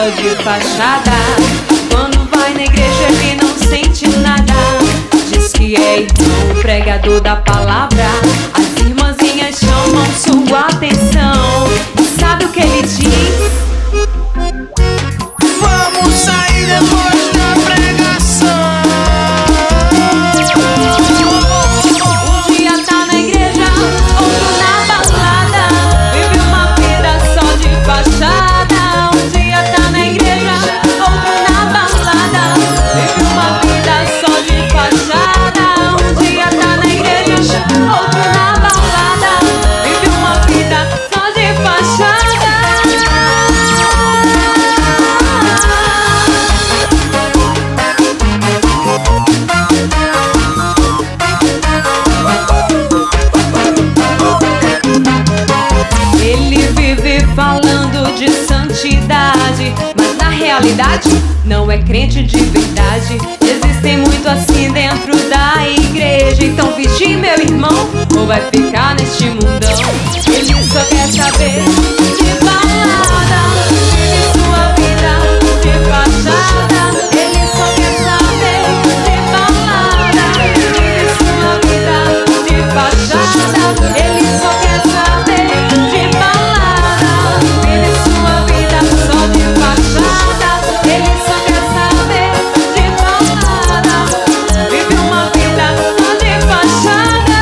só de fachada. Quando vai na igreja ele não sente nada. Diz que é irmão, pregador da palavra. As irmãzinhas chamam sua atenção. E sabe o que ele diz? Vamos sair depois da pregação. Um dia tá na igreja, outro na balada. Vive uma vida só de fachada. Um dia tá na igreja, outro na balada. Vive uma vida só de fachada. Um dia tá na igreja, outro na balada. Vive uma vida só de fachada. Ele vive falando de santidade, mas na realidade não é crente de verdade. Existem muito assim dentro da igreja. Então vigie, meu irmão, ou vai ficar neste mundão. Ele só quer saber de balada. Vive sua vida de fachada. Ele só quer saber de balada. Vive sua vida de fachada. Ele só quer saber de balada. Vive sua vida só de fachada. Ele só quer saber de balada. Vive uma vida só de fachada.